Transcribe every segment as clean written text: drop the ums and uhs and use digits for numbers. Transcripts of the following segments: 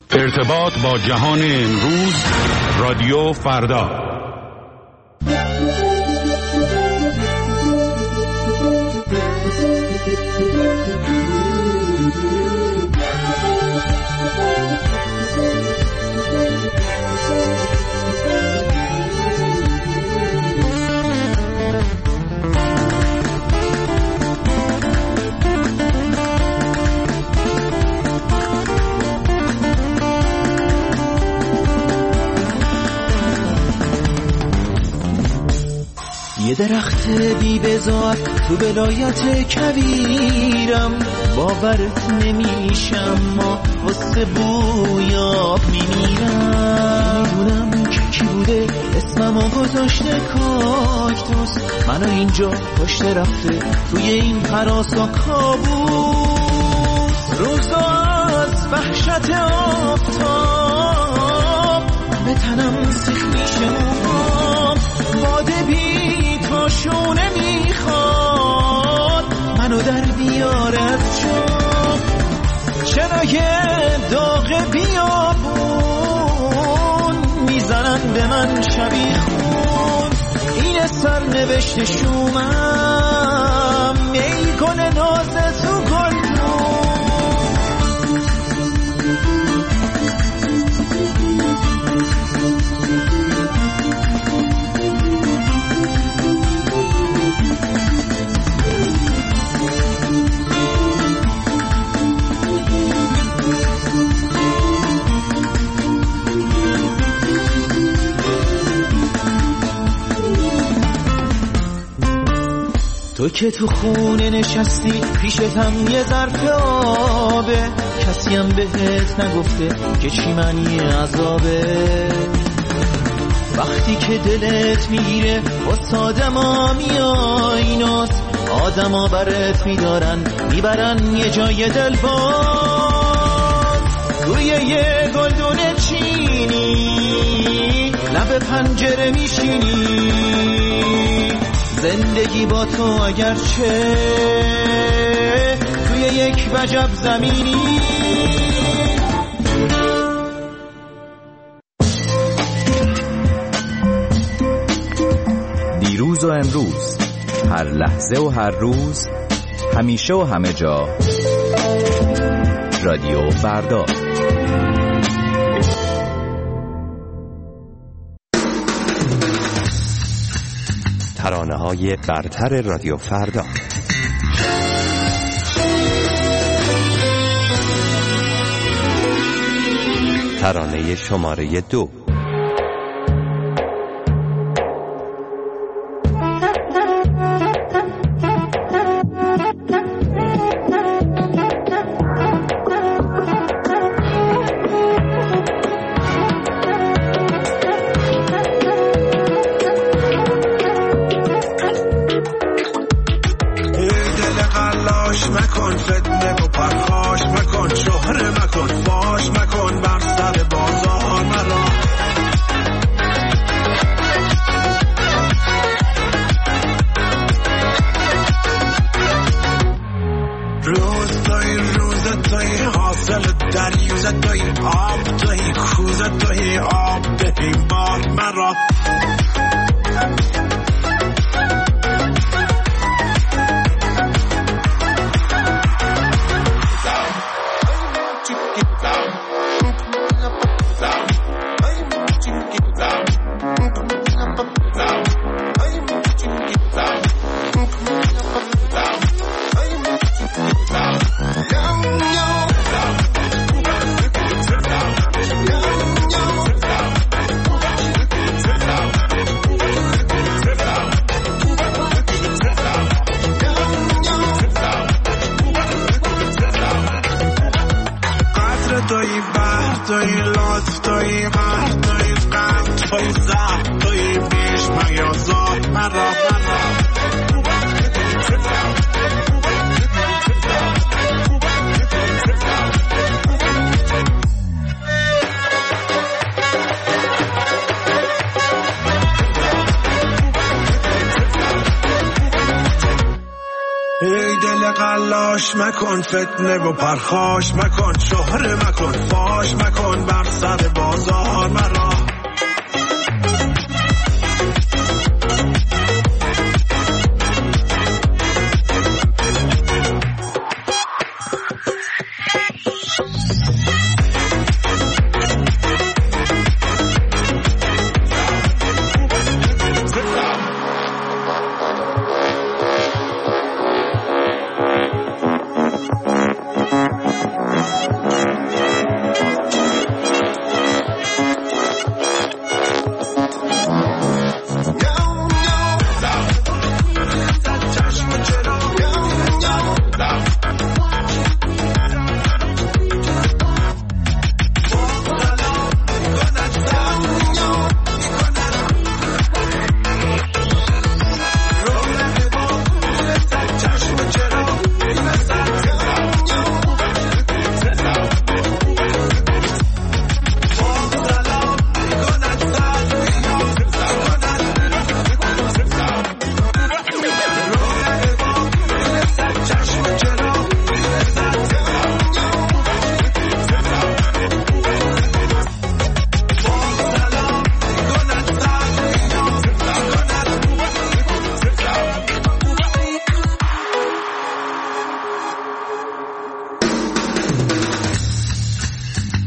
ارتباط با جهان امروز، رادیو فردا. یه درخت بی بذار تو ولایت کویرم، باورت نمیشم ما واسه بویاب میمیرم. میدونم که کی بوده اسممو گذاشته کاکتوس، منو اینجا پشت رفته توی این هراسا کابوس. روزا از وحشت آفتاب به تنم سیخ میشه موهام، باده بی تاشونه میخواد منو در بیاره چون چرای داغ بیابون میزنن به من شبیه خون. این سرنوشت شومم میل کنه ناز تو گلدون. تو که تو خونه نشستی پیشتم یه ظرف آبه، کسی هم بهت نگفته که چی معنی عذابه. وقتی که دلت میگیره واسه آدما میای ناز، آدما برات میدارن میبرن یه جای دل باز. توی یه گلدون چینی لب پنجره میشینی، زندگی با تو اگرچه توی یک وجب زمینی. دیروز و امروز، هر لحظه و هر روز، همیشه و همه جا، رادیو فردا. ترانه‌های برتر رادیو فردا. ترانه شماره 2. قلاش مکن، فتنه و پرخاش مکن، شهره مکن، فاش مکن،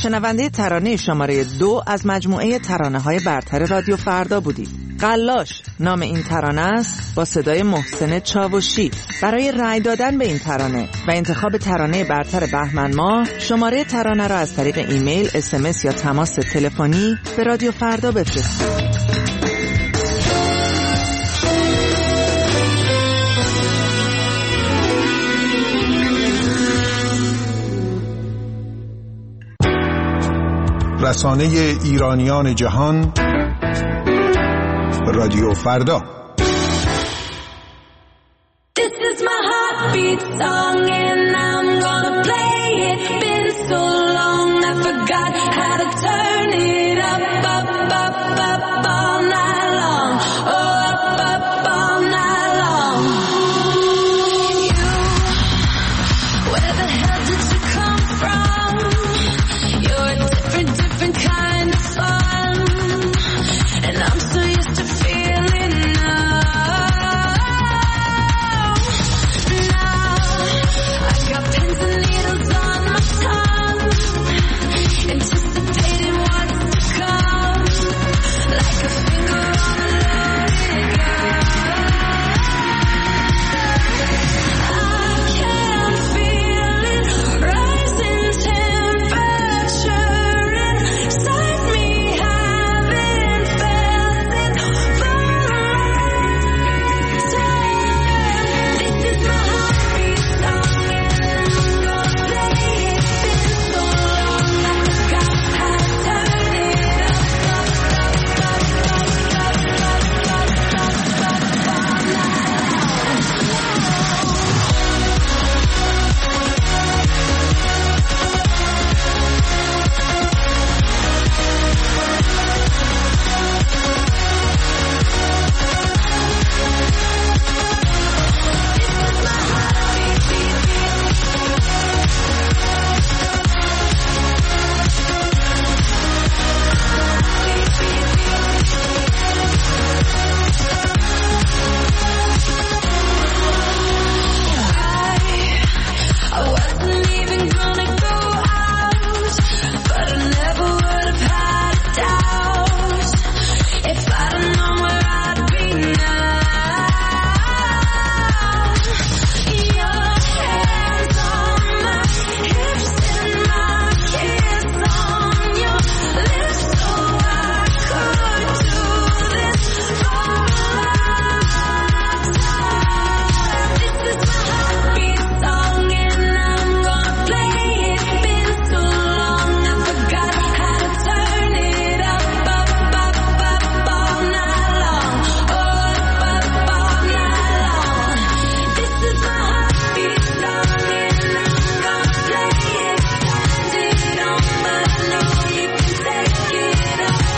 شنونده ترانه شماره 2 از مجموعه ترانه‌های برتر رادیو فردا بودید. قلاش نام این ترانه است، با صدای محسن چاوشی. برای رأی دادن به این ترانه و انتخاب ترانه برتر بهمن ماه، شماره ترانه را از طریق ایمیل، SMS یا تماس تلفنی به رادیو فردا بفرستید. رسانه ایرانیان جهان، رادیو فردا. This is my heartbeat song and I'm gonna play it. Been so long I forgot how to turn it up, up, up, up all night long. Oh, up, up all night long. You, where the hell did you come from? You're a different kind of fun, and I'm so used to feeling numb. Now I got pins and needles on my tongue, anticipating what's to come, like a finger on a loaded gun. I can feel it rising temperature inside me. Haven't felt it for a long time. This is my heartbeat song and I'm gonna play it. Been so long I forgot how to turn it up, up, up, up, up, up, up, up, up, all I wasn't even gonna go out, but I never would have had a doubt if I'd have known where I'd be now. Your hands on my hips and my kiss on your lips, so I could do this for a lifetime. This is my heartbeat song and I'm gonna play it. Been so long I forgot how to turn it up, up, up, up all night long. Oh, up, up all night long. This is my heartbeat song and I'm gonna play it. Turned it on, but I know you can take it up, up,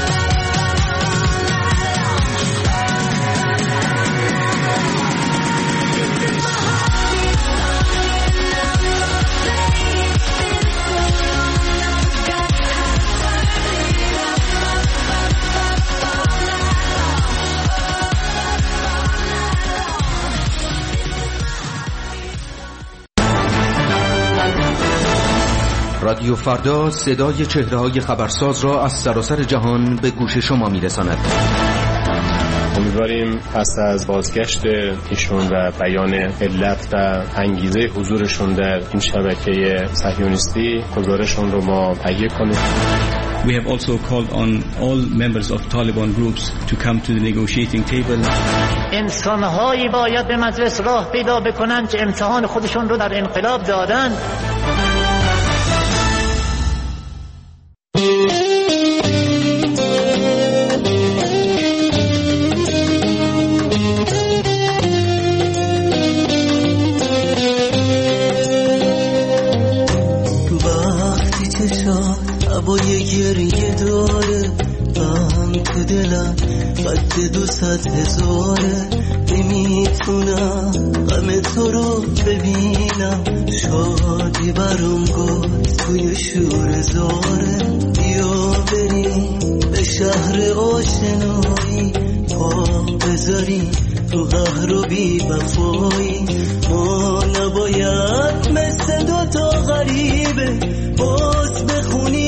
رادیو فردا صدای چهره‌های خبرساز را از سراسر جهان به گوش شما می‌رساند. امیدواریم پس از بازگشت ایشون و بیان علت و انگیزه حضورشون در این شبکه صهیونیستی گزارشون رو ما تهیه کنیم. We have also called on all members of Taliban groups to come to the negotiating table. انسان‌هایی باید به مجلس راه پیدا بکنن که امتحان خودشون رو در انقلاب دادن. وقتی چشات هوای گریه داره، غم تو دلم قد 200,000. نمیتونم غم تو رو ببینم، شادی برام گفت توی شور زاره. بیا بریم به شهر آشنایی، پا بذاریم تو قهر و بی وفایی. ما نباید مثل دوتا غریبه باز بخونیم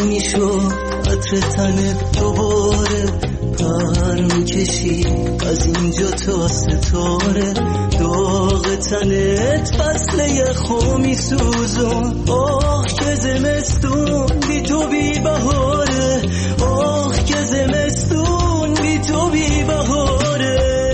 میشد عطر تنت دوباره پر میکشی از اینجا تا ستاره داغ تنت فصل یخو میسوزون آه که زمستون بی تو بی بهاره آه که زمستون بی تو بی بهاره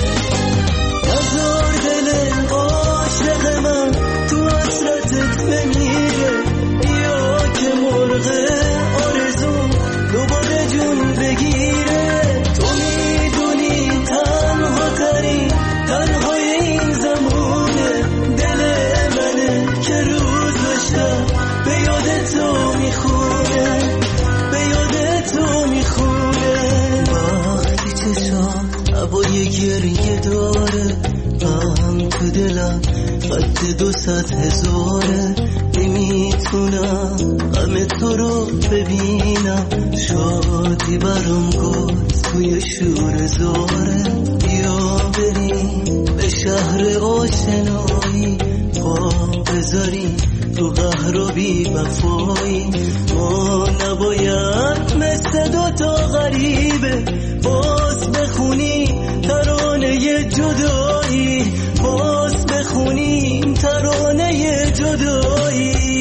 نزار دل عاشق من تو حسرتت بمیره بیا که مرغ آرزون دوباره جون بگیره تو میدونی تنها ترین تنهای این زمونه دل منه که روز داشتم به یاد تو میخونه به یاد تو میخونه وقتی چشم هوای گریه داره هم تو دلم خط 200,000 نمیتونم غم تو رو ببینم شادی برام گفت توی شور زاره بیا بریم به شهر آشنایی پا بذاریم تو قهر و بی وفایی ما نباید مثل دوتا غریبه باز بخونیم ترانه جدایی باز بخونیم ترانه جدایی